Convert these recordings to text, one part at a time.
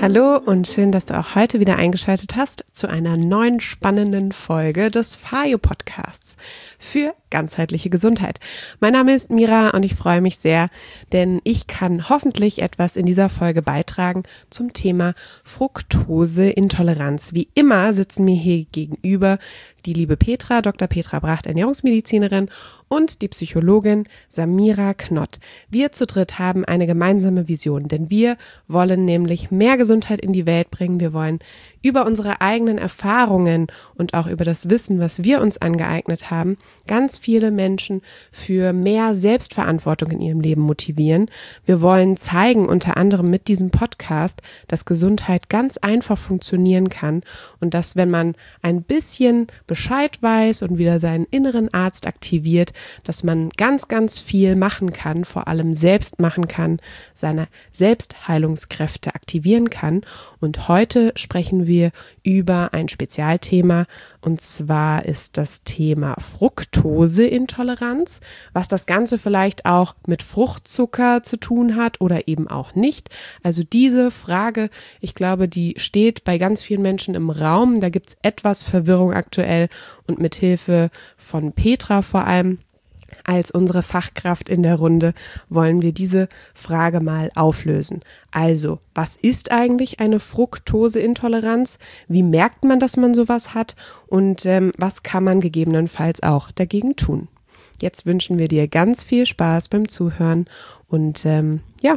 Hallo und schön, dass du auch heute wieder eingeschaltet hast zu einer neuen spannenden Folge des FAYO Podcasts für ganzheitliche Gesundheit. Mein Name ist Mira und ich freue mich sehr, denn ich kann hoffentlich etwas in dieser Folge beitragen zum Thema Fructoseintoleranz. Wie immer sitzen mir hier gegenüber die liebe Petra, Dr. Petra Bracht, Ernährungsmedizinerin, und die Psychologin Samira Knott. Wir zu dritt haben eine gemeinsame Vision, denn wir wollen nämlich mehr Gesundheit in die Welt bringen. Wir wollen über unsere eigenen Erfahrungen und auch über das Wissen, was wir uns angeeignet haben, ganz viele Menschen für mehr Selbstverantwortung in ihrem Leben motivieren. Wir wollen zeigen, unter anderem mit diesem Podcast, dass Gesundheit ganz einfach funktionieren kann und dass, wenn man ein bisschen Bescheid weiß und wieder seinen inneren Arzt aktiviert, dass man ganz, ganz viel machen kann, vor allem selbst machen kann, seine Selbstheilungskräfte aktivieren kann. Und heute sprechen wir über ein Spezialthema, und zwar ist das Thema Fructoseintoleranz, was das Ganze vielleicht auch mit Fruchtzucker zu tun hat oder eben auch nicht. Also diese Frage, ich glaube, die steht bei ganz vielen Menschen im Raum. Da gibt es etwas Verwirrung aktuell und mit Hilfe von Petra vor allem als unsere Fachkraft in der Runde wollen wir diese Frage mal auflösen. Also, was ist eigentlich eine Fructoseintoleranz? Wie merkt man, dass man sowas hat? Und was kann man gegebenenfalls auch dagegen tun? Jetzt wünschen wir dir ganz viel Spaß beim Zuhören und ja,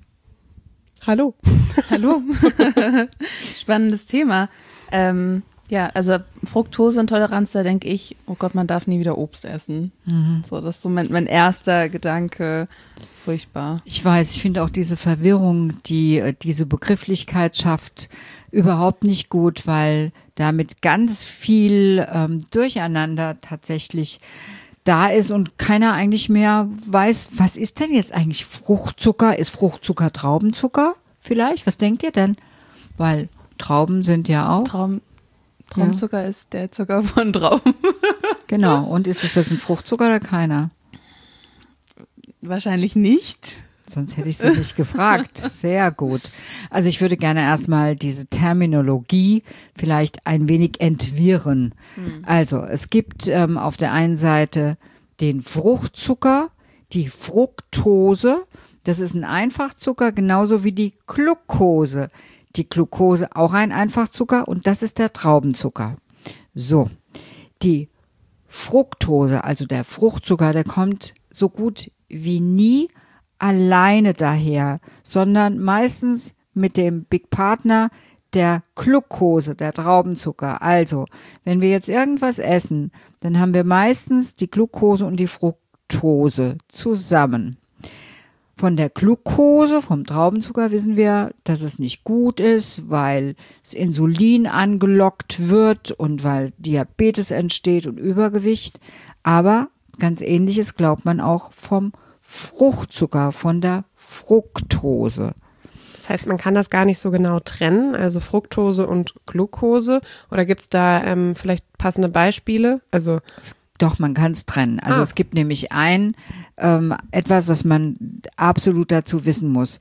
hallo. Hallo. Spannendes Thema. Ja, also Fructoseintoleranz, da denke ich, oh Gott, man darf nie wieder Obst essen. So, das ist so mein erster Gedanke. Furchtbar. Ich weiß, ich finde auch diese Verwirrung, die diese Begrifflichkeit schafft, überhaupt nicht gut, weil damit ganz viel Durcheinander tatsächlich da ist und keiner eigentlich mehr weiß, was ist denn jetzt eigentlich Fruchtzucker? Ist Fruchtzucker Traubenzucker vielleicht? Was denkt ihr denn? Weil Trauben sind ja auch... Traubenzucker ist der Zucker von Trauben. Genau. Und ist es jetzt ein Fruchtzucker oder keiner? Wahrscheinlich nicht. Sonst hätte ich sie nicht gefragt. Sehr gut. Also ich würde gerne erstmal diese Terminologie vielleicht ein wenig entwirren. Also es gibt auf der einen Seite den Fruchtzucker, die Fructose. Das ist ein Einfachzucker, genauso wie die Glucose. Die Glucose auch ein Einfachzucker und das ist der Traubenzucker. So, die Fructose, also der Fruchtzucker, der kommt so gut wie nie alleine daher, sondern meistens mit dem Big Partner der Glucose, der Traubenzucker. Also, wenn wir jetzt irgendwas essen, dann haben wir meistens die Glucose und die Fructose zusammen. Von der Glucose, vom Traubenzucker, wissen wir, dass es nicht gut ist, weil das Insulin angelockt wird und weil Diabetes entsteht und Übergewicht. Aber ganz Ähnliches glaubt man auch vom Fruchtzucker, von der Fructose. Das heißt, man kann das gar nicht so genau trennen, also Fructose und Glucose. Oder gibt es da vielleicht passende Beispiele? Also Doch, man kann es trennen. Also es gibt nämlich etwas, was man absolut dazu wissen muss.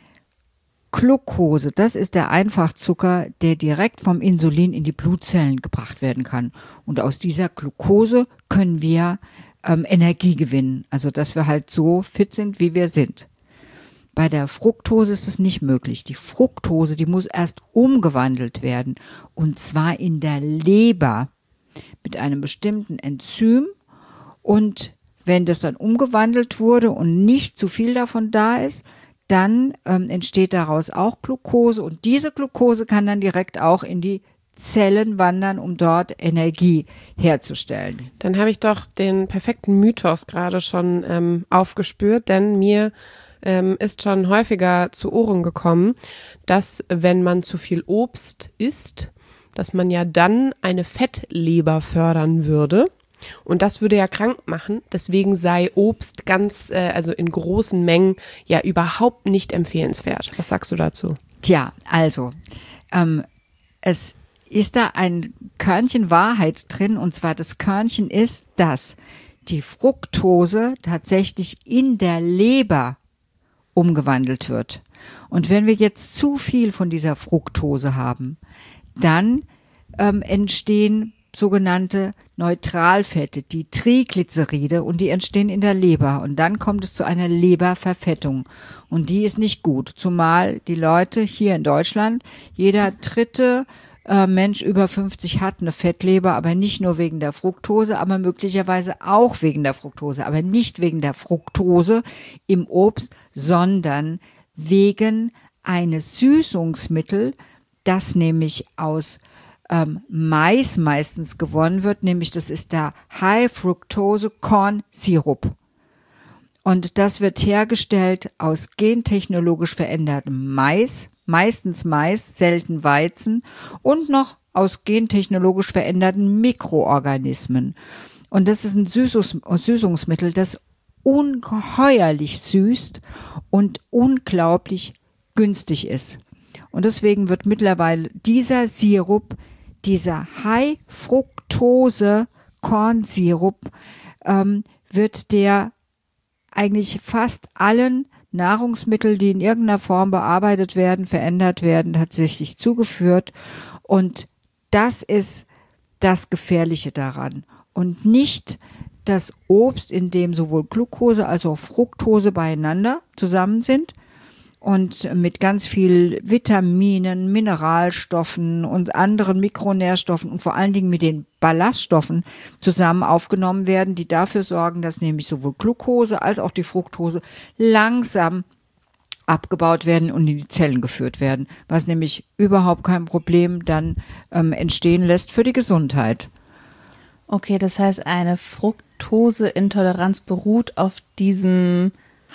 Glucose, das ist der Einfachzucker, der direkt vom Insulin in die Blutzellen gebracht werden kann. Und aus dieser Glucose können wir Energie gewinnen. Also dass wir halt so fit sind, wie wir sind. Bei der Fructose ist es nicht möglich. Die Fructose, die muss erst umgewandelt werden. Und zwar in der Leber mit einem bestimmten Enzym. Und wenn das dann umgewandelt wurde und nicht zu viel davon da ist, dann entsteht daraus auch Glucose. Und diese Glucose kann dann direkt auch in die Zellen wandern, um dort Energie herzustellen. Dann habe ich doch den perfekten Mythos gerade schon aufgespürt, denn mir ist schon häufiger zu Ohren gekommen, dass wenn man zu viel Obst isst, dass man ja dann eine Fettleber fördern würde. Und das würde ja krank machen. Deswegen sei Obst also in großen Mengen ja überhaupt nicht empfehlenswert. Was sagst du dazu? Tja, also es ist da ein Körnchen Wahrheit drin. Und zwar das Körnchen ist, dass die Fructose tatsächlich in der Leber umgewandelt wird. Und wenn wir jetzt zu viel von dieser Fructose haben, dann entstehen sogenannte Neutralfette, die Triglyceride, und die entstehen in der Leber. Und dann kommt es zu einer Leberverfettung. Und die ist nicht gut. Zumal die Leute hier in Deutschland, jeder dritte Mensch über 50 hat eine Fettleber, aber nicht nur wegen der Fructose, aber möglicherweise auch wegen der Fructose, aber nicht wegen der Fructose im Obst, sondern wegen eines Süßungsmittels, das nämlich aus Mais meistens gewonnen wird, nämlich das ist der High Fructose Corn Syrup. Und das wird hergestellt aus gentechnologisch verändertem Mais, meistens Mais, selten Weizen und noch aus gentechnologisch veränderten Mikroorganismen. Und das ist ein Süßungsmittel, das ungeheuerlich süßt und unglaublich günstig ist. Und deswegen wird mittlerweile dieser Sirup, dieser High-Fructose-Kornsirup, wird der eigentlich fast allen Nahrungsmitteln, die in irgendeiner Form bearbeitet werden, verändert werden, tatsächlich zugeführt. Und das ist das Gefährliche daran. Und nicht das Obst, in dem sowohl Glucose als auch Fructose beieinander zusammen sind und mit ganz viel Vitaminen, Mineralstoffen und anderen Mikronährstoffen und vor allen Dingen mit den Ballaststoffen zusammen aufgenommen werden, die dafür sorgen, dass nämlich sowohl Glucose als auch die Fructose langsam abgebaut werden und in die Zellen geführt werden, was nämlich überhaupt kein Problem dann entstehen lässt für die Gesundheit. Okay, das heißt, eine Fructoseintoleranz beruht auf diesem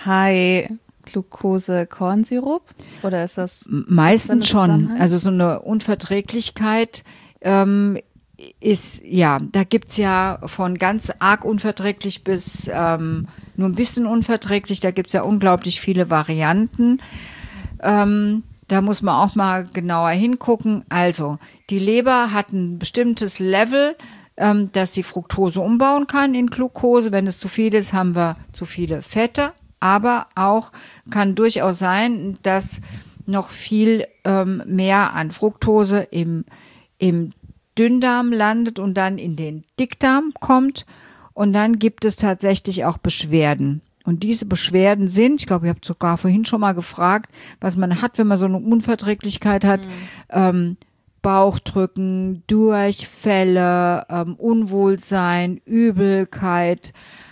High-Glucose-Kornsirup? Oder ist das meistens schon? Also so eine Unverträglichkeit ist, ja, da gibt's ja von ganz arg unverträglich bis nur ein bisschen unverträglich, da gibt's ja unglaublich viele Varianten. Da muss man auch mal genauer hingucken. Also, die Leber hat ein bestimmtes Level, dass die Fructose umbauen kann in Glucose. Wenn es zu viel ist, haben wir zu viele Fette. Aber auch kann durchaus sein, dass noch viel mehr an Fructose im Dünndarm landet und dann in den Dickdarm kommt. Und dann gibt es tatsächlich auch Beschwerden. Und diese Beschwerden sind, ich glaube, ich habe sogar vorhin schon mal gefragt, was man hat, wenn man so eine Unverträglichkeit hat. Bauchdrücken, Durchfälle, Unwohlsein, Übelkeit,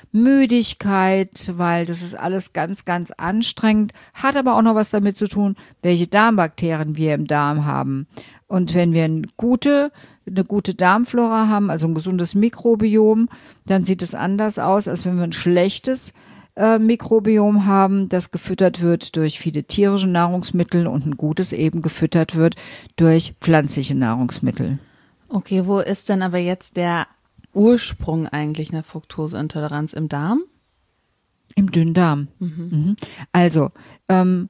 Müdigkeit, weil das ist alles ganz, ganz anstrengend, hat aber auch noch was damit zu tun, welche Darmbakterien wir im Darm haben. Und wenn wir eine gute Darmflora haben, also ein gesundes Mikrobiom, dann sieht es anders aus, als wenn wir ein schlechtes Mikrobiom haben, das gefüttert wird durch viele tierische Nahrungsmittel und ein gutes eben gefüttert wird durch pflanzliche Nahrungsmittel. Okay, wo ist denn aber jetzt der Ursprung eigentlich einer Fructoseintoleranz? Im Darm? Im Dünndarm. Also, und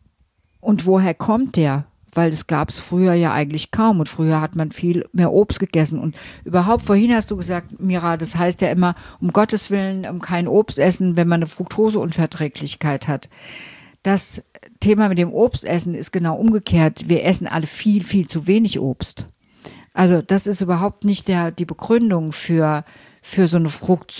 woher kommt der? Weil das gab es früher ja eigentlich kaum und früher hat man viel mehr Obst gegessen und überhaupt, vorhin hast du gesagt, Mira, das heißt ja immer, um Gottes Willen kein Obst essen, wenn man eine Fructoseunverträglichkeit hat. Das Thema mit dem Obstessen ist genau umgekehrt. Wir essen alle viel, viel zu wenig Obst. Also das ist überhaupt nicht die Begründung für so eine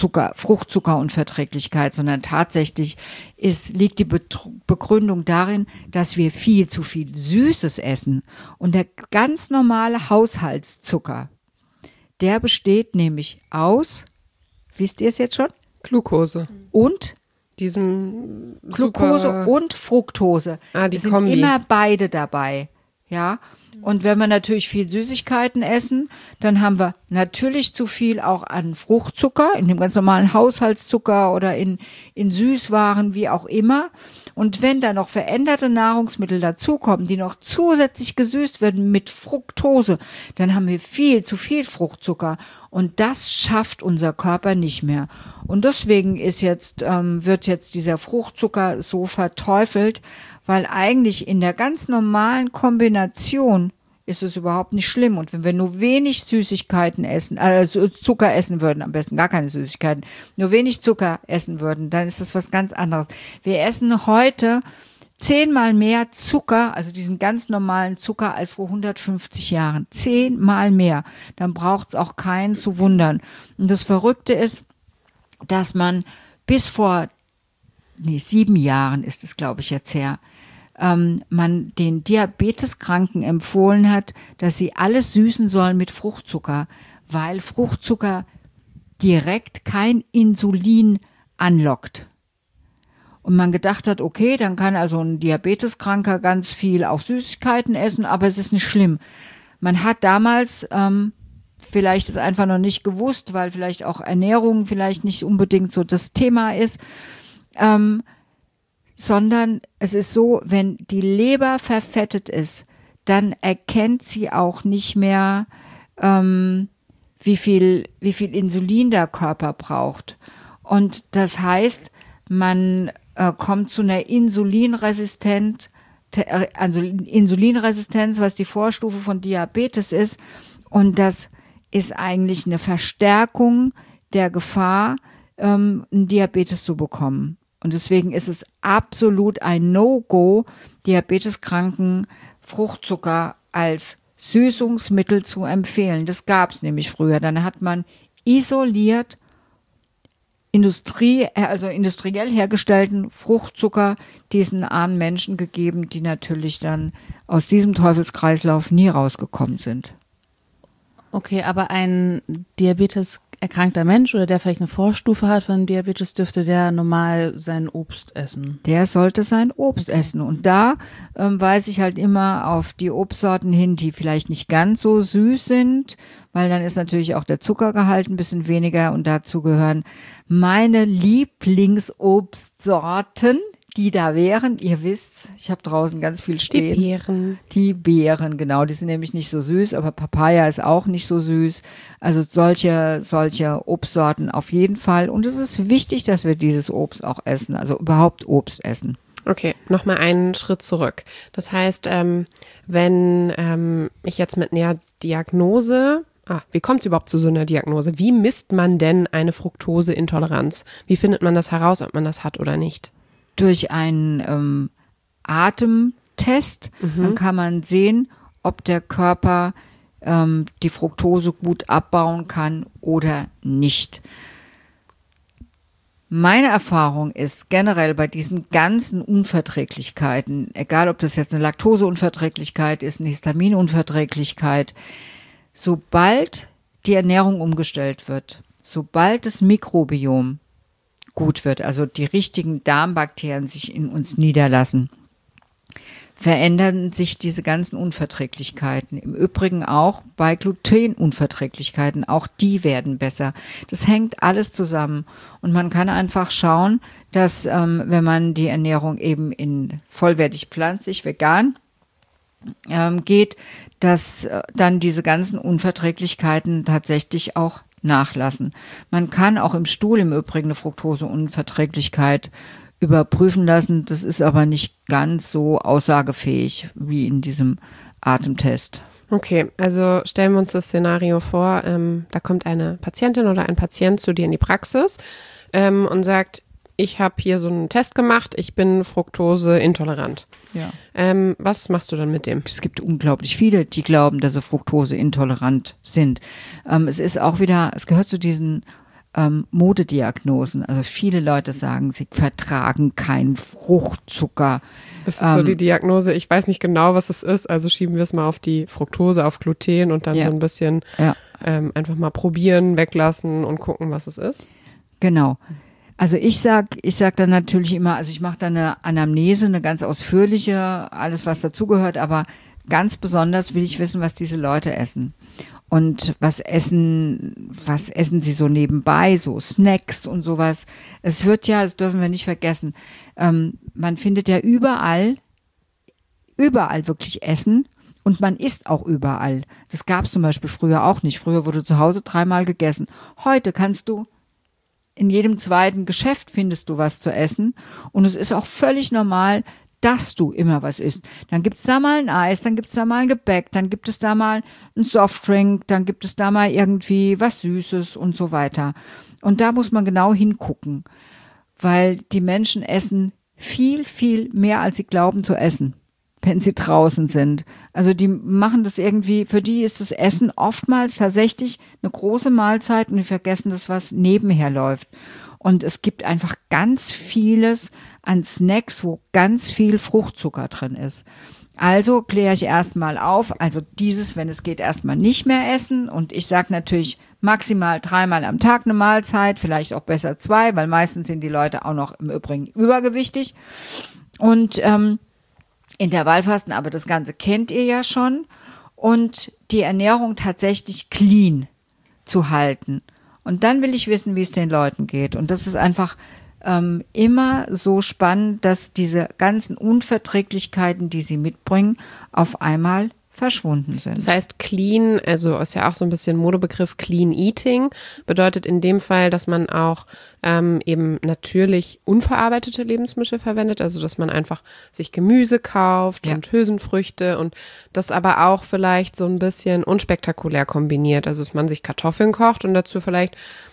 Fruchtzuckerunverträglichkeit, sondern tatsächlich liegt die Begründung darin, dass wir viel zu viel Süßes essen. Und der ganz normale Haushaltszucker, der besteht nämlich aus, wisst ihr es jetzt schon? Glucose. Und? Diesem Glucose und Fructose. Die es sind Kombi. immer beide dabei. Ja. Und wenn wir natürlich viel Süßigkeiten essen, dann haben wir natürlich zu viel auch an Fruchtzucker, in dem ganz normalen Haushaltszucker oder in Süßwaren, wie auch immer. Und wenn da noch veränderte Nahrungsmittel dazukommen, die noch zusätzlich gesüßt werden mit Fructose, dann haben wir viel zu viel Fruchtzucker. Und das schafft unser Körper nicht mehr. Und deswegen wird jetzt dieser Fruchtzucker so verteufelt, weil eigentlich in der ganz normalen Kombination ist es überhaupt nicht schlimm. Und wenn wir nur wenig Süßigkeiten essen, Zucker essen würden, am besten gar keine Süßigkeiten, nur wenig Zucker essen würden, dann ist das was ganz anderes. Wir essen heute 10-mal mehr Zucker, also diesen ganz normalen Zucker als vor 150 Jahren. 10-mal mehr. Dann braucht es auch keinen zu wundern. Und das Verrückte ist, dass man bis vor 7 Jahren ist es, glaube ich, jetzt her, man den Diabeteskranken empfohlen hat, dass sie alles süßen sollen mit Fruchtzucker, weil Fruchtzucker direkt kein Insulin anlockt. Und man gedacht hat, okay, dann kann also ein Diabeteskranker ganz viel auch Süßigkeiten essen, aber es ist nicht schlimm. Man hat damals vielleicht es einfach noch nicht gewusst, weil vielleicht auch Ernährung vielleicht nicht unbedingt so das Thema ist, sondern es ist so, wenn die Leber verfettet ist, dann erkennt sie auch nicht mehr, wie viel Insulin der Körper braucht. Und das heißt, man kommt zu einer Insulinresistenz, was die Vorstufe von Diabetes ist. Und das ist eigentlich eine Verstärkung der Gefahr, einen Diabetes zu bekommen. Und deswegen ist es absolut ein No-Go, Diabeteskranken Fruchtzucker als Süßungsmittel zu empfehlen. Das gab es nämlich früher. Dann hat man isoliert industriell hergestellten Fruchtzucker diesen armen Menschen gegeben, die natürlich dann aus diesem Teufelskreislauf nie rausgekommen sind. Okay, aber ein Diabetes-erkrankter Mensch oder der vielleicht eine Vorstufe hat von Diabetes, dürfte der normal sein Obst essen? Der sollte sein Obst essen. Und da weise ich halt immer auf die Obstsorten hin, die vielleicht nicht ganz so süß sind, weil dann ist natürlich auch der Zuckergehalt ein bisschen weniger und dazu gehören meine Lieblingsobstsorten, die da wären. Ihr wisst's, ich habe draußen ganz viel stehen. Die Beeren, genau. Die sind nämlich nicht so süß, aber Papaya ist auch nicht so süß. Also solche Obstsorten auf jeden Fall. Und es ist wichtig, dass wir dieses Obst auch essen, also überhaupt Obst essen. Okay, nochmal einen Schritt zurück. Das heißt, wenn ich jetzt mit einer Diagnose, wie kommt es überhaupt zu so einer Diagnose? Wie misst man denn eine Fructoseintoleranz? Wie findet man das heraus, ob man das hat oder nicht? Durch einen Atemtest. Dann kann man sehen, ob der Körper die Fructose gut abbauen kann oder nicht. Meine Erfahrung ist generell bei diesen ganzen Unverträglichkeiten, egal ob das jetzt eine Laktoseunverträglichkeit ist, eine Histaminunverträglichkeit, sobald die Ernährung umgestellt wird, sobald das Mikrobiom gut wird, also die richtigen Darmbakterien sich in uns niederlassen, verändern sich diese ganzen Unverträglichkeiten. Im Übrigen auch bei Glutenunverträglichkeiten, auch die werden besser. Das hängt alles zusammen und man kann einfach schauen, dass wenn man die Ernährung eben in vollwertig pflanzlich, vegan geht, dass dann diese ganzen Unverträglichkeiten tatsächlich auch nachlassen. Man kann auch im Stuhl im Übrigen eine Fructoseunverträglichkeit überprüfen lassen. Das ist aber nicht ganz so aussagefähig wie in diesem Atemtest. Okay, also stellen wir uns das Szenario vor, da kommt eine Patientin oder ein Patient zu dir in die Praxis und sagt, ich habe hier so einen Test gemacht, ich bin fructoseintolerant. Ja. Was machst du dann mit dem? Es gibt unglaublich viele, die glauben, dass sie fructoseintolerant sind. Es ist auch wieder, es gehört zu diesen Modediagnosen. Also viele Leute sagen, sie vertragen keinen Fruchtzucker. Das ist so die Diagnose, ich weiß nicht genau, was es ist, also schieben wir es mal auf die Fructose, auf Gluten und dann so ein bisschen einfach mal probieren, weglassen und gucken, was es ist. Genau. Also ich sag dann natürlich immer, also ich mache da eine Anamnese, eine ganz ausführliche, alles was dazugehört, aber ganz besonders will ich wissen, was diese Leute essen. Und was essen sie so nebenbei, so Snacks und sowas. Es wird ja, das dürfen wir nicht vergessen, man findet ja überall wirklich Essen und man isst auch überall. Das gab es zum Beispiel früher auch nicht. Früher wurde zu Hause 3-mal gegessen. Heute kannst du in jedem zweiten Geschäft findest du was zu essen und es ist auch völlig normal, dass du immer was isst. Dann gibt es da mal ein Eis, dann gibt es da mal ein Gebäck, dann gibt es da mal ein Softdrink, dann gibt es da mal irgendwie was Süßes und so weiter. Und da muss man genau hingucken, weil die Menschen essen viel, viel mehr, als sie glauben zu essen, wenn sie draußen sind. Also die machen das irgendwie, für die ist das Essen oftmals tatsächlich eine große Mahlzeit und die vergessen das, was nebenher läuft. Und es gibt einfach ganz vieles an Snacks, wo ganz viel Fruchtzucker drin ist. Also kläre ich erstmal auf, also dieses, wenn es geht, erstmal nicht mehr essen. Und ich sage natürlich maximal 3-mal am Tag eine Mahlzeit, vielleicht auch besser 2, weil meistens sind die Leute auch noch im Übrigen übergewichtig. Und Intervallfasten, aber das Ganze kennt ihr ja schon. Und die Ernährung tatsächlich clean zu halten. Und dann will ich wissen, wie es den Leuten geht. Und das ist einfach immer so spannend, dass diese ganzen Unverträglichkeiten, die sie mitbringen, auf einmal verschwunden sind. Das heißt, clean, also ist ja auch so ein bisschen Modebegriff, Clean Eating, bedeutet in dem Fall, dass man auch eben natürlich unverarbeitete Lebensmittel verwendet, also dass man einfach sich Gemüse kauft und Hülsenfrüchte und das aber auch vielleicht so ein bisschen unspektakulär kombiniert, also dass man sich Kartoffeln kocht und dazu vielleicht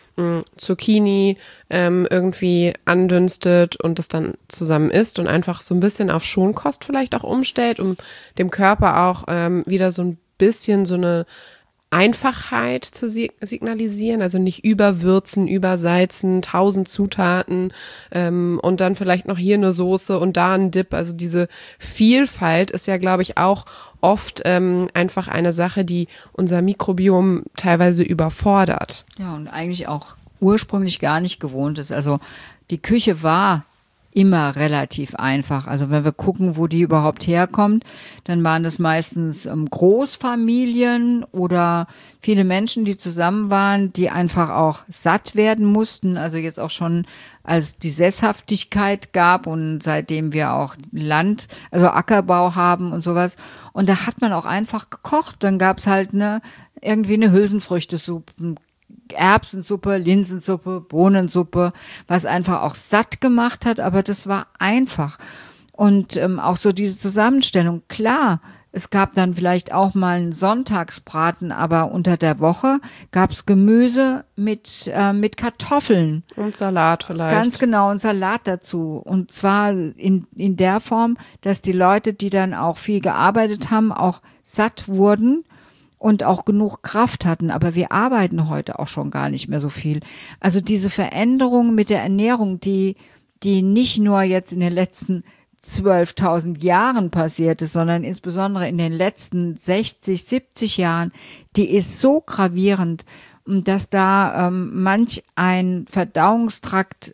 Zucchini irgendwie andünstet und das dann zusammen isst und einfach so ein bisschen auf Schonkost vielleicht auch umstellt, um dem Körper auch wieder so ein bisschen so eine Einfachheit zu signalisieren, also nicht überwürzen, übersalzen, 1000 Zutaten und dann vielleicht noch hier eine Soße und da ein Dip. Also diese Vielfalt ist ja, glaube ich, auch oft einfach eine Sache, die unser Mikrobiom teilweise überfordert. Ja, und eigentlich auch ursprünglich gar nicht gewohnt ist. Also die Küche war immer relativ einfach. Also wenn wir gucken, wo die überhaupt herkommt, dann waren das meistens Großfamilien oder viele Menschen, die zusammen waren, die einfach auch satt werden mussten. Also jetzt auch schon, als die Sesshaftigkeit gab und seitdem wir auch Land, also Ackerbau haben und sowas. Und da hat man auch einfach gekocht. Dann gab's halt irgendwie eine Hülsenfrüchtesuppe, Erbsensuppe, Linsensuppe, Bohnensuppe, was einfach auch satt gemacht hat, aber das war einfach. Und auch so diese Zusammenstellung, klar, es gab dann vielleicht auch mal einen Sonntagsbraten, aber unter der Woche gab es Gemüse mit Kartoffeln. Und Salat vielleicht. Ganz genau, und Salat dazu. Und zwar in der Form, dass die Leute, die dann auch viel gearbeitet haben, auch satt wurden und auch genug Kraft hatten. Aber wir arbeiten heute auch schon gar nicht mehr so viel. Also diese Veränderung mit der Ernährung, die nicht nur jetzt in den letzten 12.000 Jahren passiert ist, sondern insbesondere in den letzten 60, 70 Jahren, die ist so gravierend, dass da manch ein Verdauungstrakt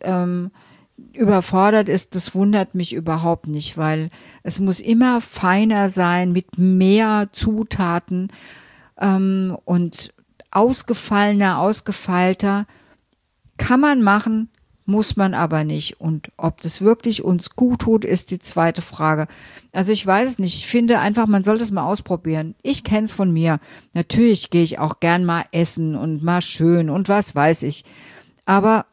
überfordert ist. Das wundert mich überhaupt nicht, weil es muss immer feiner sein, mit mehr Zutaten und ausgefeilter kann man machen, muss man aber nicht. Und ob das wirklich uns gut tut, ist die zweite Frage. Also ich weiß es nicht. Ich finde einfach, man sollte es mal ausprobieren. Ich kenne es von mir. Natürlich gehe ich auch gern mal essen und mal schön und was weiß ich. Aber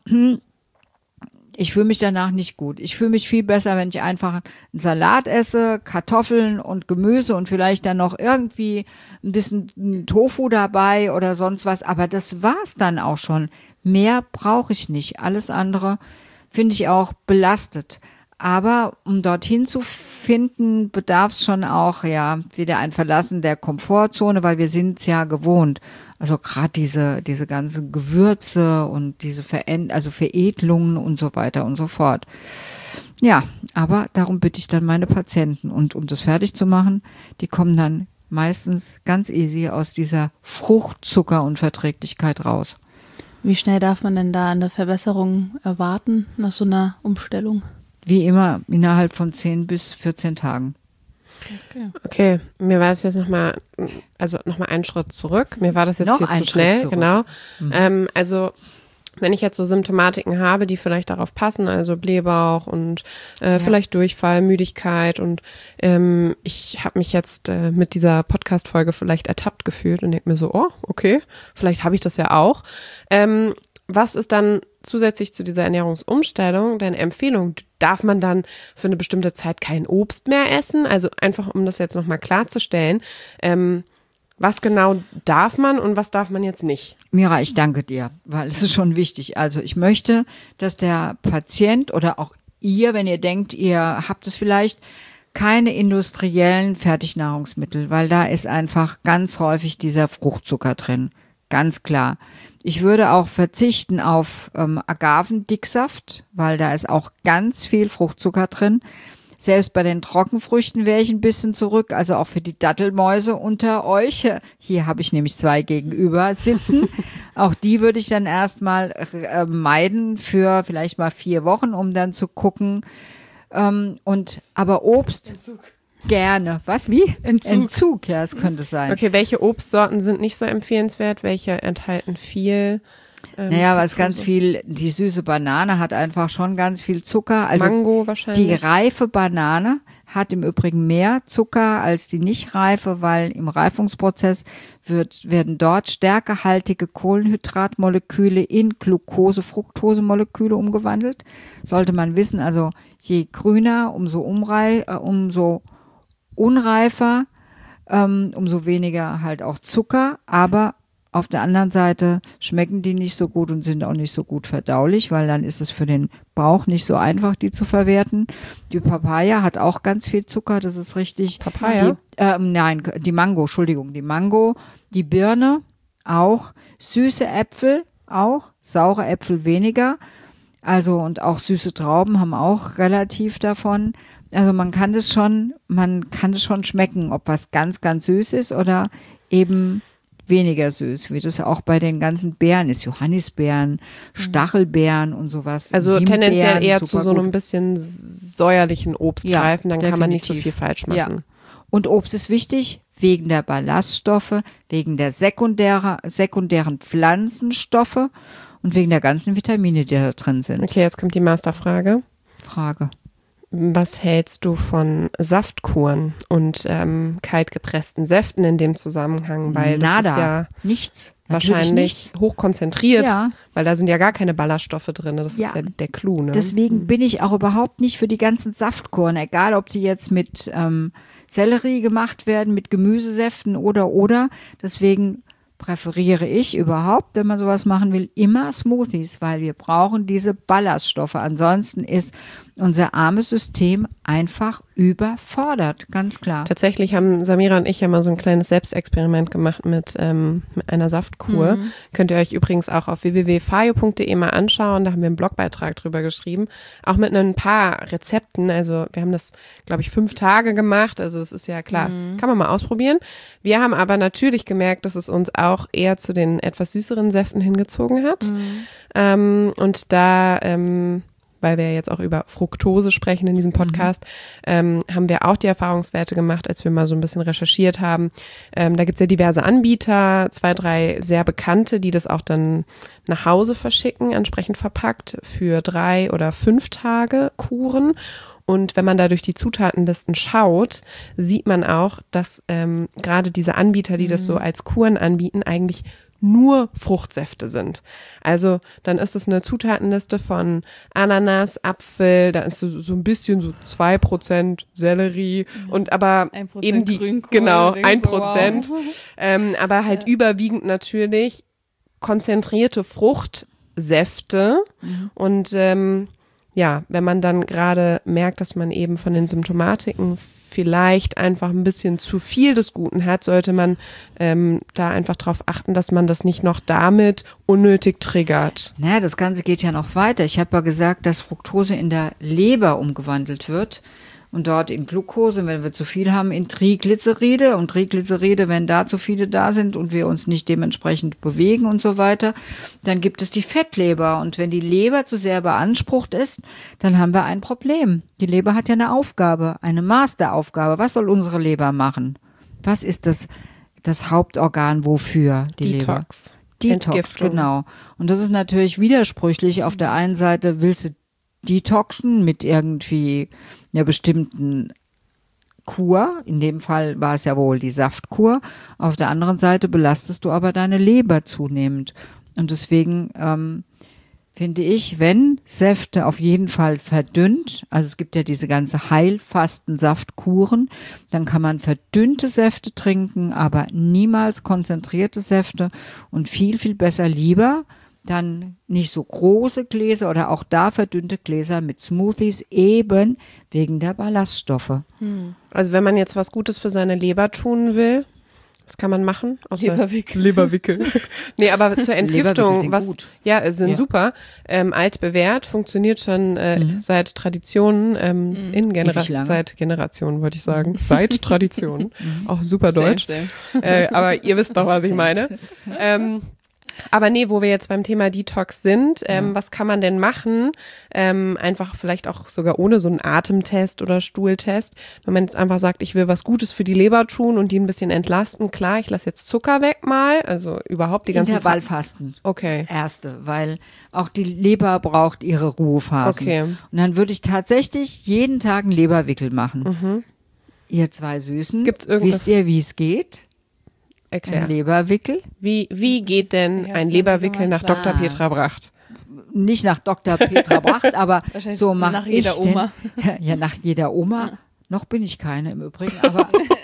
ich fühle mich danach nicht gut. Ich fühle mich viel besser, wenn ich einfach einen Salat esse, Kartoffeln und Gemüse und vielleicht dann noch irgendwie ein bisschen Tofu dabei oder sonst was. Aber das war's dann auch schon. Mehr brauche ich nicht. Alles andere finde ich auch belastet. Aber um dorthin zu finden, bedarf es schon auch wieder ein Verlassen der Komfortzone, weil wir sind es ja gewohnt. Also gerade diese ganzen Gewürze und diese Veredelungen und so weiter und so fort. Ja, aber darum bitte ich dann meine Patienten. Und um das fertig zu machen, die kommen dann meistens ganz easy aus dieser Fruchtzuckerunverträglichkeit raus. Wie schnell darf man denn da eine Verbesserung erwarten nach so einer Umstellung? Wie immer innerhalb von 10 bis 14 Tagen. Okay, mir war es jetzt nochmal einen Schritt zurück. Mir war das jetzt hier zu schnell, genau. Also wenn ich jetzt so Symptomatiken habe, die vielleicht darauf passen, also Blähbauch und vielleicht Durchfall, Müdigkeit und ich habe mich jetzt mit dieser Podcast-Folge vielleicht ertappt gefühlt und denke mir so, oh, okay, vielleicht habe ich das ja auch. Was ist dann zusätzlich zu dieser Ernährungsumstellung deine Empfehlung? Darf man dann für eine bestimmte Zeit kein Obst mehr essen? Also einfach, um das jetzt nochmal klarzustellen, was genau darf man und was darf man jetzt nicht? Mira, ich danke dir, weil es ist schon wichtig. Also ich möchte, dass der Patient oder auch wenn ihr denkt, ihr habt es vielleicht, keine industriellen Fertignahrungsmittel, weil da ist einfach ganz häufig dieser Fruchtzucker drin. Ganz klar. Ich würde auch verzichten auf Agavendicksaft, weil da ist auch ganz viel Fruchtzucker drin. Selbst bei den Trockenfrüchten wäre ich ein bisschen zurück, also auch für die Dattelmäuse unter euch. Hier habe ich nämlich 2 gegenüber sitzen. Auch die würde ich dann erstmal meiden für vielleicht mal 4 Wochen, um dann zu gucken. Aber Obst gerne. Was, wie? Entzug, ja, es könnte sein. Okay, welche Obstsorten sind nicht so empfehlenswert? Welche enthalten viel? Naja, was ganz viel, die süße Banane hat einfach schon ganz viel Zucker. Also Mango wahrscheinlich. Die reife Banane hat im Übrigen mehr Zucker als die nicht reife, weil im Reifungsprozess werden dort stärkehaltige Kohlenhydratmoleküle in Glucose-Fructose-Moleküle umgewandelt. Sollte man wissen, also je grüner, umso unreifer, umso weniger halt auch Zucker, aber auf der anderen Seite schmecken die nicht so gut und sind auch nicht so gut verdaulich, weil dann ist es für den Bauch nicht so einfach, die zu verwerten. Die Papaya hat auch ganz viel Zucker, das ist richtig. Papaya? Die Mango, Entschuldigung. Die Mango, die Birne auch, süße Äpfel auch, saure Äpfel weniger. Also und auch süße Trauben haben auch relativ davon. Also man kann das schon schmecken, ob was ganz, ganz süß ist oder eben weniger süß, wie das auch bei den ganzen Beeren ist. Johannisbeeren, Stachelbeeren und sowas. Also Himbeeren, tendenziell eher zu so gut. einem bisschen säuerlichen Obst greifen, dann kann man nicht so viel falsch machen. Ja. Und Obst ist wichtig wegen der Ballaststoffe, wegen der sekundären Pflanzenstoffe und wegen der ganzen Vitamine, die da drin sind. Okay, jetzt kommt die Masterfrage. Frage. Was hältst du von Saftkuren und kaltgepressten Säften in dem Zusammenhang? Weil das ist ja nichts. wahrscheinlich hochkonzentriert, Ja. weil da sind ja gar keine Ballaststoffe drin. Das Ja. ist ja der Clou. Ne? Deswegen bin ich auch überhaupt nicht für die ganzen Saftkuren, egal ob die jetzt mit Sellerie gemacht werden, mit Gemüsesäften oder. Deswegen präferiere ich überhaupt, wenn man sowas machen will, immer Smoothies, weil wir brauchen diese Ballaststoffe. Ansonsten ist unser armes System einfach überfordert, ganz klar. Tatsächlich haben Samira und ich ja mal so ein kleines Selbstexperiment gemacht mit einer Saftkur. Könnt ihr euch übrigens auch auf www.fayo.de mal anschauen. Da haben wir einen Blogbeitrag drüber geschrieben. Auch mit ein paar Rezepten. Also wir haben das, glaube ich, 5 Tage gemacht. Also das ist ja klar, kann man mal ausprobieren. Wir haben aber natürlich gemerkt, dass es uns auch eher zu den etwas süßeren Säften hingezogen hat. Und da weil wir jetzt auch über Fructose sprechen in diesem Podcast, haben wir auch die Erfahrungswerte gemacht, als wir mal so ein bisschen recherchiert haben. Da gibt es ja diverse Anbieter, 2, 3 sehr bekannte, die das auch dann nach Hause verschicken, entsprechend verpackt für 3 oder 5 Tage Kuren. Und wenn man da durch die Zutatenlisten schaut, sieht man auch, dass gerade diese Anbieter, die das so als Kuren anbieten, eigentlich nur Fruchtsäfte sind. Also dann ist es eine Zutatenliste von Ananas, Apfel, da ist so ein bisschen so 2% Sellerie und aber 1% eben die, Grünkohl, genau, so, 1%, wow. aber halt überwiegend natürlich konzentrierte Fruchtsäfte und ja, wenn man dann gerade merkt, dass man eben von den Symptomatiken vielleicht einfach ein bisschen zu viel des Guten hat, sollte man da einfach darauf achten, dass man das nicht noch damit unnötig triggert. Naja, das Ganze geht ja noch weiter. Ich habe ja gesagt, dass Fructose in der Leber umgewandelt wird und dort in Glucose, wenn wir zu viel haben, in Triglyceride und Triglyceride, wenn da zu viele da sind und wir uns nicht dementsprechend bewegen und so weiter, dann gibt es die Fettleber und wenn die Leber zu sehr beansprucht ist, dann haben wir ein Problem. Die Leber hat ja eine Aufgabe, eine Masteraufgabe. Was soll unsere Leber machen? Was ist das Hauptorgan wofür die Leber? Detox, Entgiftung. genau. Und das ist natürlich widersprüchlich. Auf der einen Seite willst du detoxen mit irgendwie einer bestimmten Kur. In dem Fall war es ja wohl die Saftkur. Auf der anderen Seite belastest du aber deine Leber zunehmend. Und deswegen finde ich, wenn Säfte auf jeden Fall verdünnt, also es gibt ja diese ganze Heilfasten-Saftkuren, dann kann man verdünnte Säfte trinken, aber niemals konzentrierte Säfte und viel, viel besser lieber dann nicht so große Gläser oder auch da verdünnte Gläser mit Smoothies, eben wegen der Ballaststoffe. Also wenn man jetzt was Gutes für seine Leber tun will, was kann man machen? Leberwickel. Nee, aber zur Entgiftung, sind was gut. Ja, sind Ja. super. Altbewährt, funktioniert schon seit Traditionen, Ewig lange. seit Generationen, wollte ich sagen. Seit Traditionen. Auch super deutsch. Aber ihr wisst doch, was ich meine. Aber nee, wo wir jetzt beim Thema Detox sind, was kann man denn machen? Einfach vielleicht auch sogar ohne so einen Atemtest oder Stuhltest. Wenn man jetzt einfach sagt, ich will was Gutes für die Leber tun und die ein bisschen entlasten. Klar, ich lasse jetzt Zucker weg mal, also überhaupt die ganzen Intervallfasten. Okay. Erste, weil auch die Leber braucht ihre Ruhephasen. Okay. Und dann würde ich tatsächlich jeden Tag einen Leberwickel machen. Ihr zwei Süßen, Gibt's irgendeine- wisst ihr, wie es geht? Erklär. Ein Leberwickel? Wie geht denn Wie hast ein du Leberwickel denn nach gemacht? Dr. Petra Bracht? Nicht nach Dr. Petra Bracht, aber Wahrscheinlich so mache nach jeder ich denn. Oma. Ja, nach jeder Oma. Noch bin ich keine im Übrigen, aber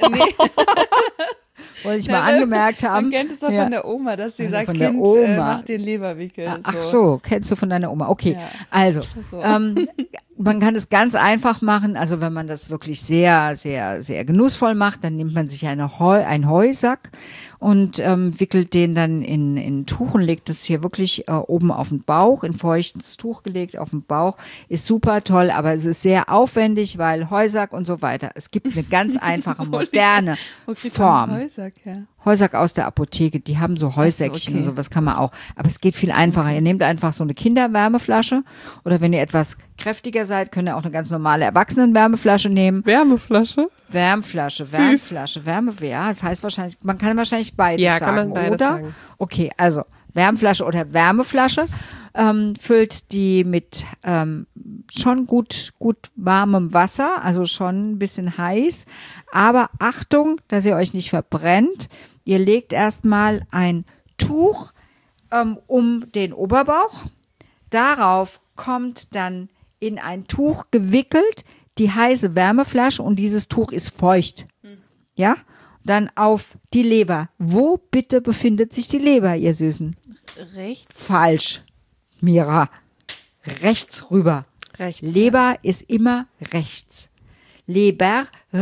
wollte ich mal angemerkt haben. Man kennt es auch Ja. von der Oma, dass sie Also sagt, von der Kind, Oma. mach den Leberwickel. Ach so, kennst du von deiner Oma? Okay, Ja. also So. man kann es ganz einfach machen. Also wenn man das wirklich sehr, sehr, sehr genussvoll macht, dann nimmt man sich einen Heusack und wickelt den dann in ein Tuch und legt es hier wirklich oben auf den Bauch, in feuchtes Tuch gelegt auf den Bauch. Ist super toll, aber es ist sehr aufwendig, weil Heusack und so weiter. Es gibt eine ganz einfache, moderne Wo kriegt man einen Form. Heusack her? Heusack aus der Apotheke, die haben so Heusäckchen okay. und sowas kann man auch. Aber es geht viel einfacher. Ihr nehmt einfach so eine Kinderwärmeflasche oder wenn ihr etwas kräftiger seid, könnt ihr auch eine ganz normale Erwachsenenwärmeflasche nehmen. Wärmeflasche? Wärmflasche, ja, das heißt wahrscheinlich, man kann wahrscheinlich beides Ja, sagen, kann man beides oder? sagen. Okay, also Wärmflasche oder Wärmeflasche, füllt die mit schon gut warmem Wasser, also schon ein bisschen heiß, aber Achtung, dass ihr euch nicht verbrennt. Ihr legt erstmal ein Tuch um den Oberbauch, darauf kommt dann in ein Tuch gewickelt die heiße Wärmeflasche und dieses Tuch ist feucht. Ja? Dann auf die Leber. Wo bitte befindet sich die Leber, ihr Süßen? Rechts. Falsch, Mira. Rechts rüber. Rechts. Leber ist immer rechts. Leber,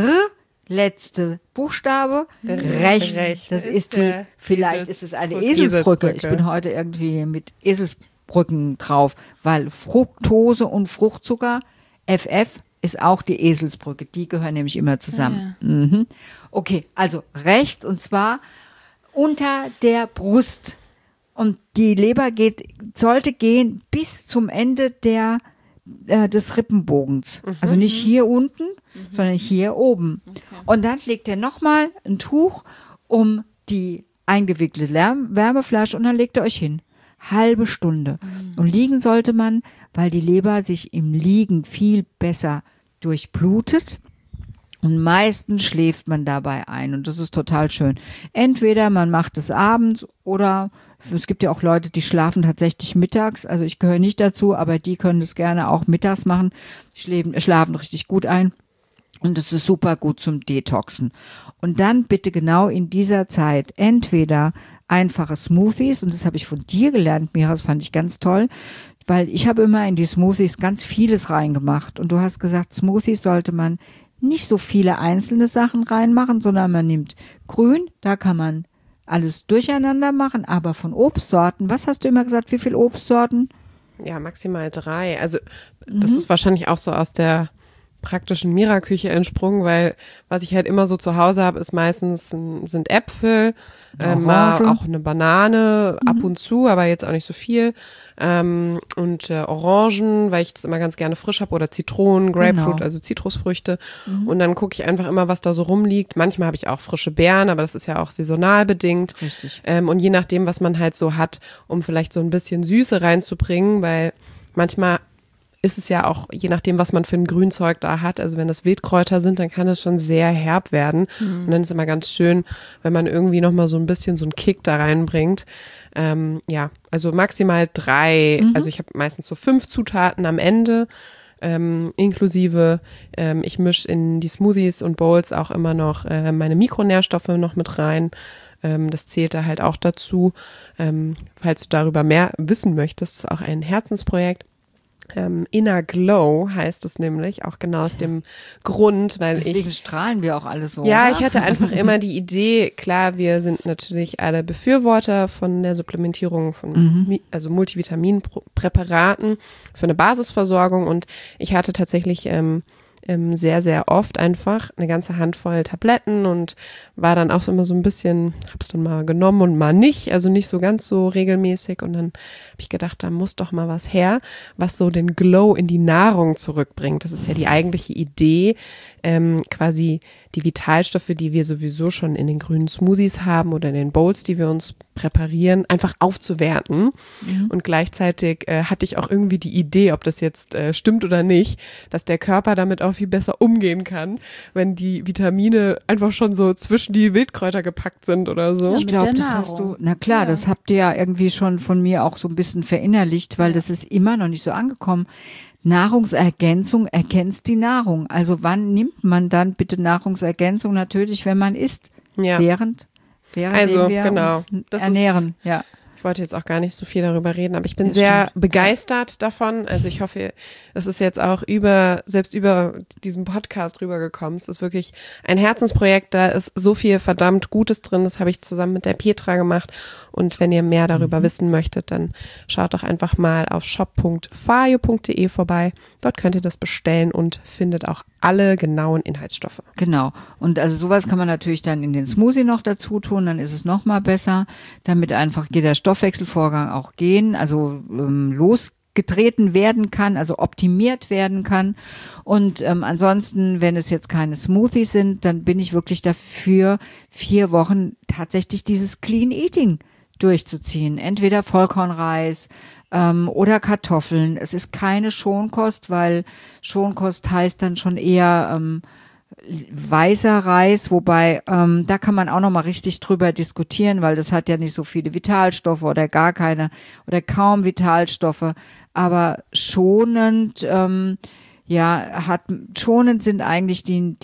letzte Buchstabe, rechts. Rechts. Das Ist ist die, der vielleicht ist es eine Eselsbrücke. Eselsbrücke. Ich Eselsbrücke. bin heute irgendwie mit Eselsbrücken drauf, weil Fructose und Fruchtzucker, FF, ist auch die Eselsbrücke. Die gehören nämlich immer zusammen. Mhm. Okay, also rechts und zwar unter der Brust. Und die Leber sollte gehen bis zum Ende des Rippenbogens. Also nicht hier unten, sondern hier oben. Und dann legt er nochmal ein Tuch um die eingewickelte Wärmeflasche und dann legt er euch hin. Halbe Stunde. Und liegen sollte man, weil die Leber sich im Liegen viel besser durchblutet. Und meistens schläft man dabei ein und das ist total schön. Entweder man macht es abends oder es gibt ja auch Leute, die schlafen tatsächlich mittags. Also ich gehöre nicht dazu, aber die können es gerne auch mittags machen. Schlafen richtig gut ein und es ist super gut zum Detoxen. Und dann bitte genau in dieser Zeit entweder einfache Smoothies und das habe ich von dir gelernt, Mira, das fand ich ganz toll. Weil ich habe immer in die Smoothies ganz vieles reingemacht. Und du hast gesagt, Smoothies sollte man nicht so viele einzelne Sachen reinmachen, sondern man nimmt Grün, da kann man alles durcheinander machen. Aber von Obstsorten, was hast du immer gesagt, wie viele Obstsorten? Ja, maximal 3. Also das ist wahrscheinlich auch so aus der praktischen Mira-Küche entsprungen, weil was ich halt immer so zu Hause habe, ist meistens sind Äpfel, mal Orange. auch eine Banane, ab und zu, aber jetzt auch nicht so viel. Und Orangen, weil ich das immer ganz gerne frisch habe, oder Zitronen, Grapefruit, Genau. also Zitrusfrüchte. Und dann gucke ich einfach immer, was da so rumliegt. Manchmal habe ich auch frische Beeren, aber das ist ja auch saisonal bedingt. Richtig. Und je nachdem, was man halt so hat, um vielleicht so ein bisschen Süße reinzubringen, weil manchmal ist es ja auch, je nachdem, was man für ein Grünzeug da hat, also wenn das Wildkräuter sind, dann kann es schon sehr herb werden. Und dann ist immer ganz schön, wenn man irgendwie nochmal so ein bisschen so einen Kick da reinbringt. Ja, also maximal 3, also ich habe meistens so 5 Zutaten am Ende, inklusive, ich mische in die Smoothies und Bowls auch immer noch meine Mikronährstoffe noch mit rein. Das zählt da halt auch dazu. Falls du darüber mehr wissen möchtest, ist auch ein Herzensprojekt. Inner Glow heißt es nämlich, auch genau aus dem Grund, weil Deswegen strahlen wir auch alle so. Ja, oder? ich hatte einfach immer die Idee, klar, wir sind natürlich alle Befürworter von der Supplementierung von also Multivitaminpräparaten für eine Basisversorgung und ich hatte tatsächlich sehr, sehr oft einfach eine ganze Handvoll Tabletten und war dann auch immer so ein bisschen, hab's dann mal genommen und mal nicht, also nicht so ganz so regelmäßig und dann habe ich gedacht, da muss doch mal was her, was so den Glow in die Nahrung zurückbringt. Das ist ja die eigentliche Idee, quasi die Vitalstoffe, die wir sowieso schon in den grünen Smoothies haben oder in den Bowls, die wir uns präparieren, einfach aufzuwerten. Und gleichzeitig hatte ich auch irgendwie die Idee, ob das jetzt stimmt oder nicht, dass der Körper damit auch viel besser umgehen kann, wenn die Vitamine einfach schon so zwischen die Wildkräuter gepackt sind oder so. Ja, Ich mit glaube, der das hast Nahrung. du, na klar, Ja. das habt ihr ja irgendwie schon von mir auch so ein bisschen verinnerlicht, weil das ist immer noch nicht so angekommen. Nahrungsergänzung ergänzt die Nahrung. Also wann nimmt man dann bitte Nahrungsergänzung? Natürlich, wenn man isst. Ja. Während Also, wir genau. uns Das ist- ernähren. Ja. Ich wollte jetzt auch gar nicht so viel darüber reden, aber ich bin Das sehr stimmt. begeistert davon. Also ich hoffe, es ist jetzt auch selbst über diesen Podcast rübergekommen. Es ist wirklich ein Herzensprojekt. Da ist so viel verdammt Gutes drin. Das habe ich zusammen mit der Petra gemacht. Und wenn ihr mehr darüber wissen möchtet, dann schaut doch einfach mal auf shop.fayo.de vorbei. Dort könnt ihr das bestellen und findet auch alle genauen Inhaltsstoffe. Genau. Und also sowas kann man natürlich dann in den Smoothie noch dazu tun, dann ist es noch mal besser, damit einfach jeder Stoffwechselvorgang auch losgetreten werden kann, also optimiert werden kann. Und ansonsten, wenn es jetzt keine Smoothies sind, dann bin ich wirklich dafür, 4 Wochen tatsächlich dieses Clean Eating durchzuziehen. Entweder Vollkornreis oder Kartoffeln. Es ist keine Schonkost, weil Schonkost heißt dann schon eher weißer Reis, wobei da kann man auch noch mal richtig drüber diskutieren, weil das hat ja nicht so viele Vitalstoffe oder gar keine oder kaum Vitalstoffe. Aber schonend, schonend sind eigentlich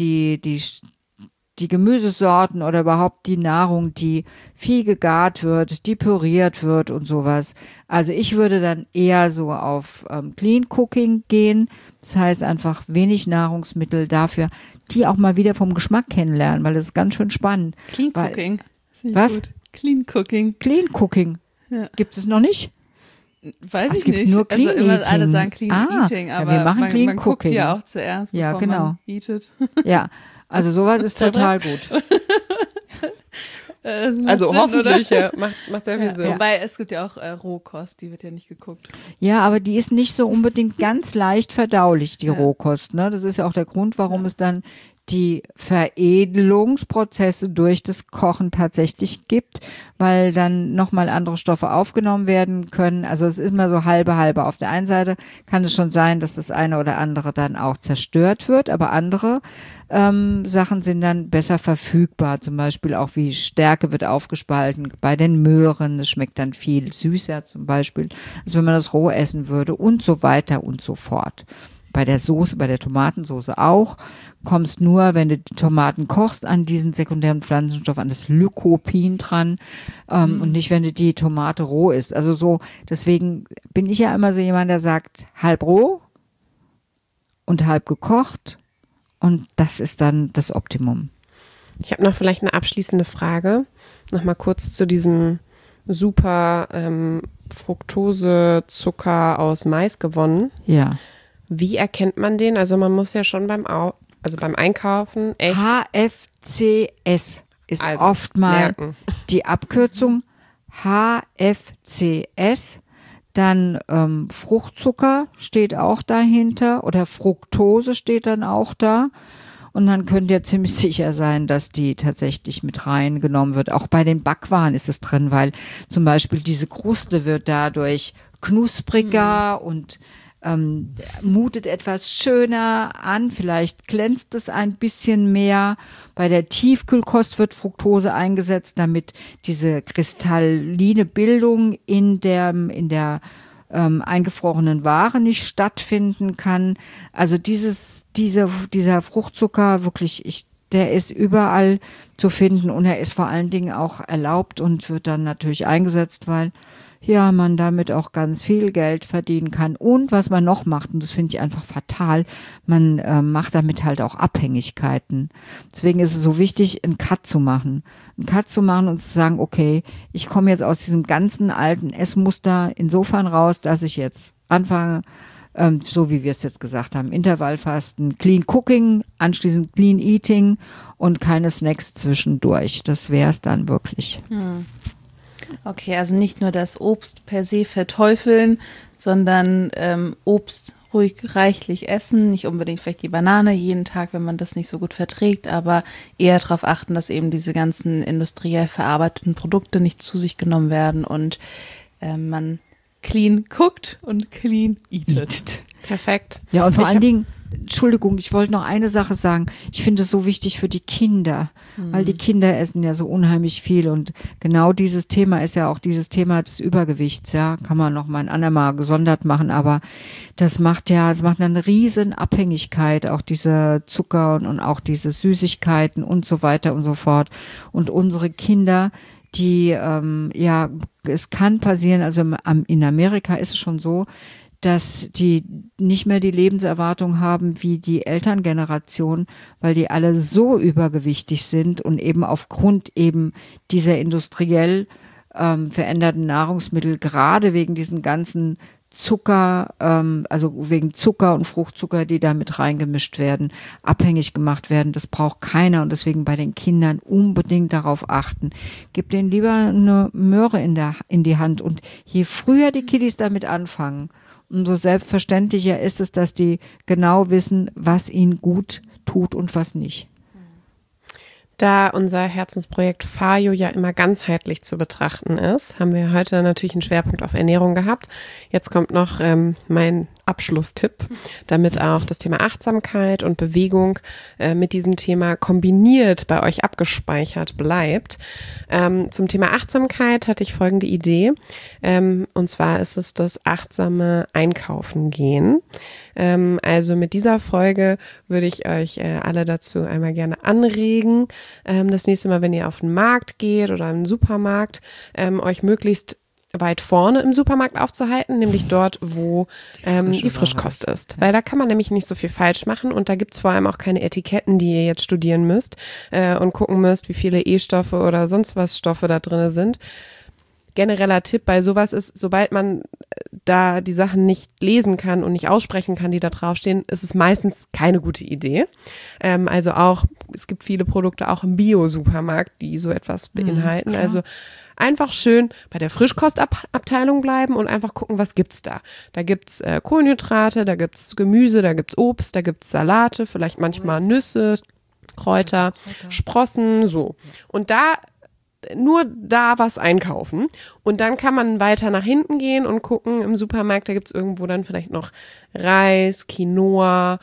die Gemüsesorten oder überhaupt die Nahrung, die viel gegart wird, die püriert wird und sowas. Also ich würde dann eher so auf Clean Cooking gehen. Das heißt einfach wenig Nahrungsmittel dafür, die auch mal wieder vom Geschmack kennenlernen, weil das ist ganz schön spannend. Clean Weil- Cooking. Finde ich Was? Gut. Clean Cooking. Clean Cooking. Ja. Gibt es noch nicht? Weiß Es ich gibt nicht. nur Clean also immer alle Eating. sagen Clean Ah, Eating, ja, aber wir machen man, Clean man guckt Cooking. ja auch zuerst, Ja, bevor genau. man eatet. Ja, also sowas ist total gut. Das macht Also Sinn, hoffentlich, oder? ja, macht sehr viel Sinn. Wobei, es gibt ja auch Rohkost, die wird ja nicht geguckt. Ja, aber die ist nicht so unbedingt ganz leicht verdaulich, die Rohkost. Ne? Das ist ja auch der Grund, warum es dann die Veredelungsprozesse durch das Kochen tatsächlich gibt, weil dann nochmal andere Stoffe aufgenommen werden können. Also es ist immer so halbe. Auf der einen Seite kann es schon sein, dass das eine oder andere dann auch zerstört wird, aber andere Sachen sind dann besser verfügbar. Zum Beispiel auch wie Stärke wird aufgespalten bei den Möhren. Das schmeckt dann viel süßer zum Beispiel, als wenn man das roh essen würde und so weiter und so fort. Bei der Soße, bei der Tomatensoße auch, kommst nur, wenn du die Tomaten kochst, an diesen sekundären Pflanzenstoff, an das Lycopin dran und nicht, wenn du die Tomate roh isst. Also so, deswegen bin ich ja immer so jemand, der sagt, halb roh und halb gekocht und das ist dann das Optimum. Ich habe noch vielleicht eine abschließende Frage. Nochmal kurz zu diesem super Fructosezucker aus Mais gewonnen. Ja. Wie erkennt man den? Also man muss ja schon beim Einkaufen echt HFCS ist Also, oft mal merken. die Abkürzung HFCS. Dann Fruchtzucker steht auch dahinter oder Fructose steht dann auch da. Und dann könnt ihr ziemlich sicher sein, dass die tatsächlich mit reingenommen wird. Auch bei den Backwaren ist es drin, weil zum Beispiel diese Kruste wird dadurch knuspriger und mutet etwas schöner an, vielleicht glänzt es ein bisschen mehr. Bei der Tiefkühlkost wird Fructose eingesetzt, damit diese kristalline Bildung in der eingefrorenen Ware nicht stattfinden kann. Also dieser Fruchtzucker wirklich, der ist überall zu finden und er ist vor allen Dingen auch erlaubt und wird dann natürlich eingesetzt, weil ja, man damit auch ganz viel Geld verdienen kann. Und was man noch macht, und das finde ich einfach fatal, man macht damit halt auch Abhängigkeiten. Deswegen ist es so wichtig, einen Cut zu machen. Einen Cut zu machen und zu sagen, okay, ich komme jetzt aus diesem ganzen alten Essmuster insofern raus, dass ich jetzt anfange, so wie wir es jetzt gesagt haben, Intervallfasten, Clean Cooking, anschließend Clean Eating und keine Snacks zwischendurch. Das wäre es dann wirklich. Okay, also nicht nur das Obst per se verteufeln, sondern Obst ruhig reichlich essen, nicht unbedingt vielleicht die Banane jeden Tag, wenn man das nicht so gut verträgt, aber eher darauf achten, dass eben diese ganzen industriell verarbeiteten Produkte nicht zu sich genommen werden und man clean cookt und clean eatet. Perfekt. Ja, und vor allen Dingen, Entschuldigung, ich wollte noch eine Sache sagen. Ich finde es so wichtig für die Kinder, weil die Kinder essen ja so unheimlich viel und genau dieses Thema ist ja auch dieses Thema des Übergewichts, ja, kann man noch mal ein andermal gesondert machen, aber es macht eine riesen Abhängigkeit, auch diese Zucker und auch diese Süßigkeiten und so weiter und so fort. Und unsere Kinder, die, es kann passieren, also in Amerika ist es schon so, dass die nicht mehr die Lebenserwartung haben wie die Elterngeneration, weil die alle so übergewichtig sind und eben aufgrund eben dieser industriell veränderten Nahrungsmittel, gerade wegen diesen ganzen Zucker, also wegen Zucker und Fruchtzucker, die da mit reingemischt werden, abhängig gemacht werden. Das braucht keiner und deswegen bei den Kindern unbedingt darauf achten. Gib denen lieber eine Möhre in die Hand und je früher die Kiddies damit anfangen, umso selbstverständlicher ist es, dass die genau wissen, was ihnen gut tut und was nicht. Da unser Herzensprojekt FAJO ja immer ganzheitlich zu betrachten ist, haben wir heute natürlich einen Schwerpunkt auf Ernährung gehabt. Jetzt kommt noch mein Abschlusstipp, damit auch das Thema Achtsamkeit und Bewegung mit diesem Thema kombiniert bei euch abgespeichert bleibt. Zum Thema Achtsamkeit hatte ich folgende Idee, und zwar ist es das achtsame Einkaufen gehen. Also mit dieser Folge würde ich euch alle dazu einmal gerne anregen, das nächste Mal, wenn ihr auf den Markt geht oder im Supermarkt, euch möglichst weit vorne im Supermarkt aufzuhalten, nämlich dort, wo die Frischkost ist. Weil da kann man nämlich nicht so viel falsch machen und da gibt's vor allem auch keine Etiketten, die ihr jetzt studieren müsst und gucken müsst, wie viele E-Stoffe oder sonst was Stoffe da drin sind. Genereller Tipp bei sowas ist, sobald man da die Sachen nicht lesen kann und nicht aussprechen kann, die da draufstehen, ist es meistens keine gute Idee. Also auch, es gibt viele Produkte auch im Bio-Supermarkt, die so etwas beinhalten. Also einfach schön bei der Frischkostabteilung bleiben und einfach gucken, was gibt's da. Da gibt's Kohlenhydrate, da gibt's Gemüse, da gibt's Obst, da gibt's Salate, vielleicht manchmal Nüsse, Kräuter, Sprossen, so. Und nur da was einkaufen und dann kann man weiter nach hinten gehen und gucken im Supermarkt, da gibt's irgendwo dann vielleicht noch Reis, Quinoa,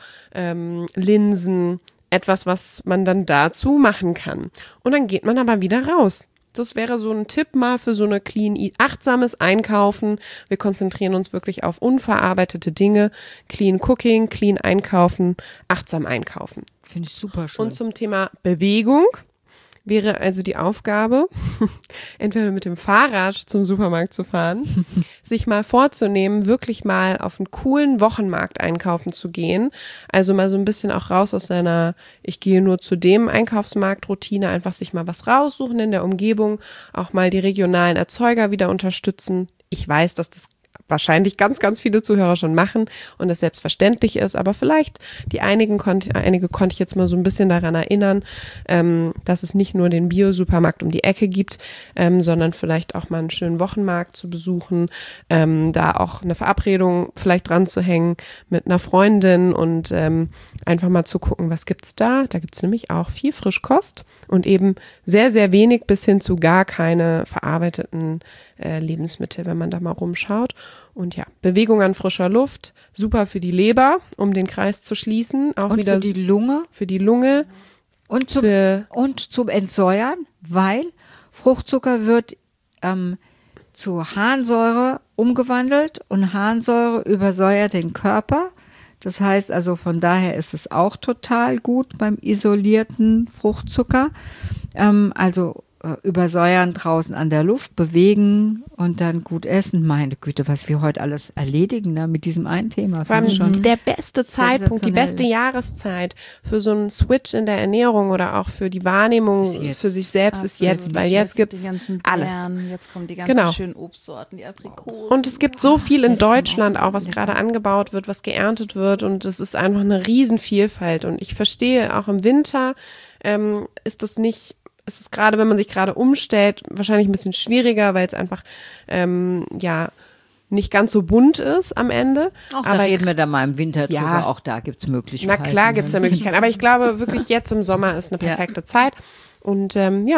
Linsen, etwas, was man dann dazu machen kann. Und dann geht man aber wieder raus. Das wäre so ein Tipp mal für so eine achtsames Einkaufen. Wir konzentrieren uns wirklich auf unverarbeitete Dinge. Clean Cooking, clean einkaufen, achtsam einkaufen. Finde ich super schön. Und zum Thema Bewegung wäre also die Aufgabe, entweder mit dem Fahrrad zum Supermarkt zu fahren, sich mal vorzunehmen, wirklich mal auf einen coolen Wochenmarkt einkaufen zu gehen. Also mal so ein bisschen auch raus aus seiner, ich gehe nur zu dem Einkaufsmarkt-Routine, einfach sich mal was raussuchen in der Umgebung, auch mal die regionalen Erzeuger wieder unterstützen. Ich weiß, dass das wahrscheinlich ganz, ganz viele Zuhörer schon machen und es selbstverständlich ist, aber vielleicht einige konnte ich jetzt mal so ein bisschen daran erinnern, dass es nicht nur den Bio-Supermarkt um die Ecke gibt, sondern vielleicht auch mal einen schönen Wochenmarkt zu besuchen, da auch eine Verabredung vielleicht dran zu hängen mit einer Freundin und einfach mal zu gucken, was gibt's da? Da gibt's nämlich auch viel Frischkost und eben sehr, sehr wenig bis hin zu gar keine verarbeiteten Lebensmittel, wenn man da mal rumschaut. Und ja, Bewegung an frischer Luft, super für die Leber, um den Kreis zu schließen. Auch und wieder für die Lunge. Für die Lunge. Und zum Entsäuern, weil Fruchtzucker wird zu Harnsäure umgewandelt und Harnsäure übersäuert den Körper. Das heißt also, von daher ist es auch total gut beim isolierten Fruchtzucker. Also übersäuern draußen an der Luft, bewegen und dann gut essen. Meine Güte, was wir heute alles erledigen, ne, mit diesem einen Thema. Vor allem schon der beste Zeitpunkt, die beste Jahreszeit für so einen Switch in der Ernährung oder auch für die Wahrnehmung für sich selbst ist jetzt, weil jetzt gibt's alles. Jetzt kommen die ganzen schönen Obstsorten, die Aprikosen. Und es gibt so viel in Deutschland auch, was gerade angebaut wird, was geerntet wird und es ist einfach eine Riesenvielfalt und ich verstehe, auch im Winter ist das nicht. Es ist gerade, wenn man sich gerade umstellt, wahrscheinlich ein bisschen schwieriger, weil es einfach nicht ganz so bunt ist am Ende. Aber da reden wir da mal im Winter drüber, auch da gibt es Möglichkeiten. Na klar gibt es da Möglichkeiten, aber ich glaube wirklich jetzt im Sommer ist eine perfekte Zeit und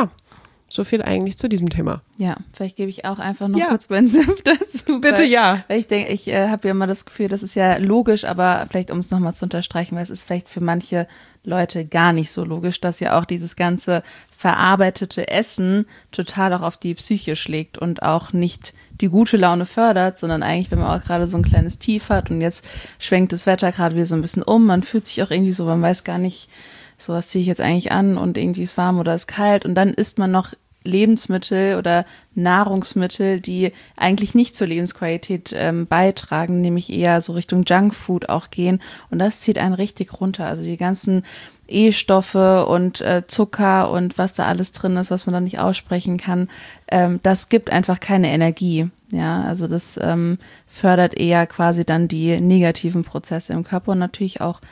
so viel eigentlich zu diesem Thema. Ja, vielleicht gebe ich auch einfach noch kurz meinen Senf dazu. Bitte, ja. Weil ich denke, ich habe ja immer das Gefühl, das ist ja logisch, aber vielleicht, um es nochmal zu unterstreichen, weil es ist vielleicht für manche Leute gar nicht so logisch, dass ja auch dieses ganze verarbeitete Essen total auch auf die Psyche schlägt und auch nicht die gute Laune fördert, sondern eigentlich, wenn man auch gerade so ein kleines Tief hat und jetzt schwenkt das Wetter gerade wieder so ein bisschen um, man fühlt sich auch irgendwie so, man weiß gar nicht, so was ziehe ich jetzt eigentlich an und irgendwie ist warm oder ist kalt und dann isst man noch Lebensmittel oder Nahrungsmittel, die eigentlich nicht zur Lebensqualität beitragen, nämlich eher so Richtung Junkfood auch gehen und das zieht einen richtig runter, also die ganzen E-Stoffe und Zucker und was da alles drin ist, was man dann nicht aussprechen kann, das gibt einfach keine Energie, ja, also das fördert eher quasi dann die negativen Prozesse im Körper und natürlich auch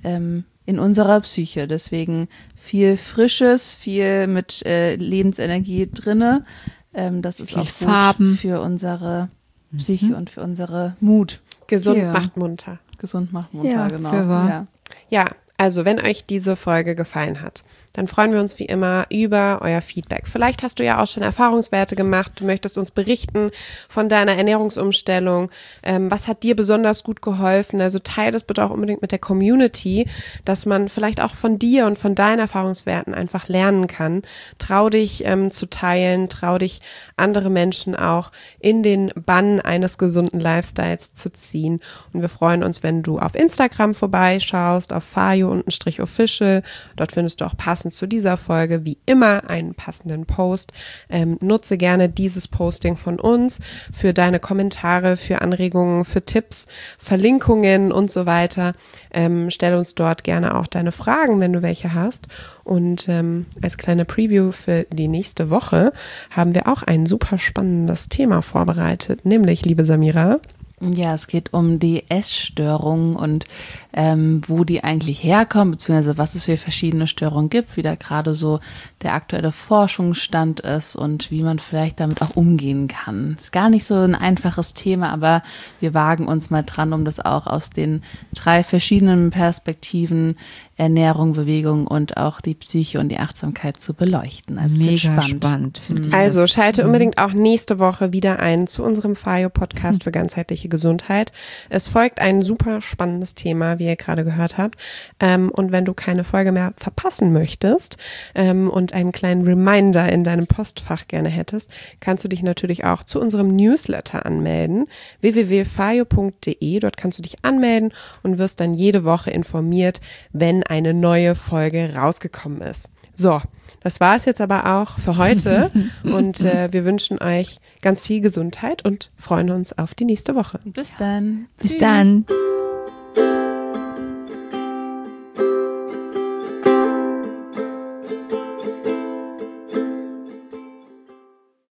in unserer Psyche. Deswegen viel Frisches, viel mit Lebensenergie drinne. Das ist viel auch gut Farben für unsere Psyche und für unsere Mut. Gesund macht munter. Gesund macht munter, genau. Für wahr. Ja, also wenn euch diese Folge gefallen hat, dann freuen wir uns wie immer über euer Feedback. Vielleicht hast du ja auch schon Erfahrungswerte gemacht, du möchtest uns berichten von deiner Ernährungsumstellung. Was hat dir besonders gut geholfen? Also teile das bitte auch unbedingt mit der Community, dass man vielleicht auch von dir und von deinen Erfahrungswerten einfach lernen kann. Trau dich zu teilen, trau dich andere Menschen auch in den Bann eines gesunden Lifestyles zu ziehen. Und wir freuen uns, wenn du auf Instagram vorbeischaust, auf fayo_official. Dort findest du auch passend zu dieser Folge wie immer einen passenden Post. Nutze gerne dieses Posting von uns für deine Kommentare, für Anregungen, für Tipps, Verlinkungen und so weiter. Stell uns dort gerne auch deine Fragen, wenn du welche hast. Und als kleine Preview für die nächste Woche haben wir auch ein super spannendes Thema vorbereitet, nämlich, liebe Samira, ja, es geht um die Essstörungen und wo die eigentlich herkommen, beziehungsweise was es für verschiedene Störungen gibt, wie da gerade so der aktuelle Forschungsstand ist und wie man vielleicht damit auch umgehen kann. Ist gar nicht so ein einfaches Thema, aber wir wagen uns mal dran, um das auch aus den 3 verschiedenen Perspektiven Ernährung, Bewegung und auch die Psyche und die Achtsamkeit zu beleuchten. Also mega spannend finde ich. Also schalte unbedingt auch nächste Woche wieder ein zu unserem FAYO-Podcast für ganzheitliche Gesundheit. Es folgt ein super spannendes Thema, wie ihr gerade gehört habt. Und wenn du keine Folge mehr verpassen möchtest und einen kleinen Reminder in deinem Postfach gerne hättest, kannst du dich natürlich auch zu unserem Newsletter anmelden, www.fayo.de. Dort kannst du dich anmelden und wirst dann jede Woche informiert, wenn eine neue Folge rausgekommen ist. So, das war es jetzt aber auch für heute und wir wünschen euch ganz viel Gesundheit und freuen uns auf die nächste Woche. Bis dann. Bis dann.